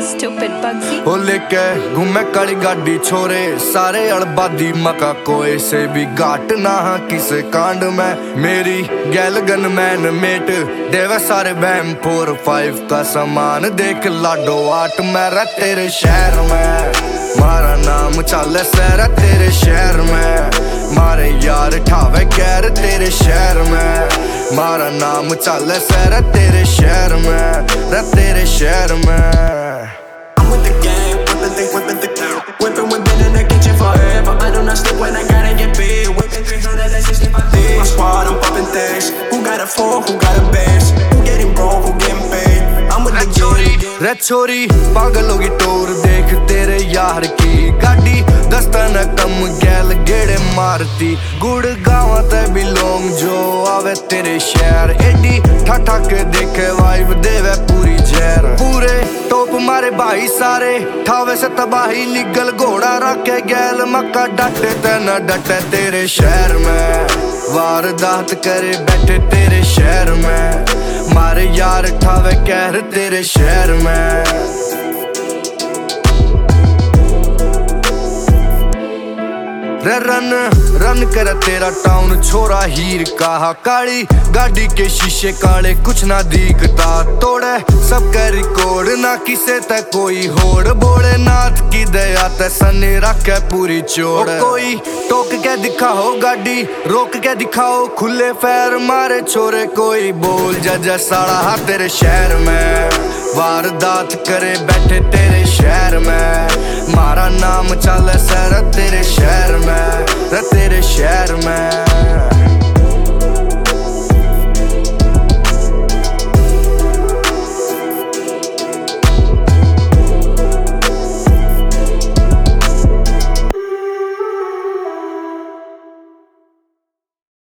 Stupid Bugsy. ओ लेके घूमे काली गाड़ी छोरे सारे अड़बादी मका कोई से भी घाट ना किसे कांड में मेरी गैल गनमैन मेट देवे सारे बहम 4-5 का सामान देख लाडो आट मेरा तेरे शहर में मारा नाम चल सैरा तेरे शहर में मारे यार ठावे कैर तेरे शहर में मारा नाम चल सैरा तेरे शहर में रे तेरे शहर में Whipping with Ben in the kitchen forever. I do not sleep when I gotta get paid. Whipping 360 my day. My squad, I'm popping things. Who got a phone? Who got a base? Who getting broke? Who getting paid? I'm with the game. रे छोरी पागल होगी टोर देख तेरे यार की गाड़ी दस्तन कम गैल गेड़े मारती गुड़ गावा ते बिलोंग जो आवे तेरे शहर एडी ठाठा के देखे वाइब देवे पूरी जहर पूरे टोप मारे भाई सारे ठावे से तबाही निगल घोड़ा रखे गैल मक्का डटे ते न डटे तेरे शहर में वारदात करे बैठे तेरे शहर में मारे यार ठावे कहर तेरे शहर में रे रन कर तेरा टाउन छोरा हीर कहा काली गाड़ी के शीशे काले कुछ ना दिखता तोड़े सबका रिकॉर्ड ना किसे तक कोई होड़ बोले नाथ की दया ते सने रखे पूरी चोड़ कोई टोक के दिखाओ गाड़ी रोक के दिखाओ खुले पैर मारे छोरे कोई बोल जा साड़ा तेरे शहर में वारदात करे बैठे तेरे शहर में मारा नाम चल सर तेरे शहर में तेरे शहर में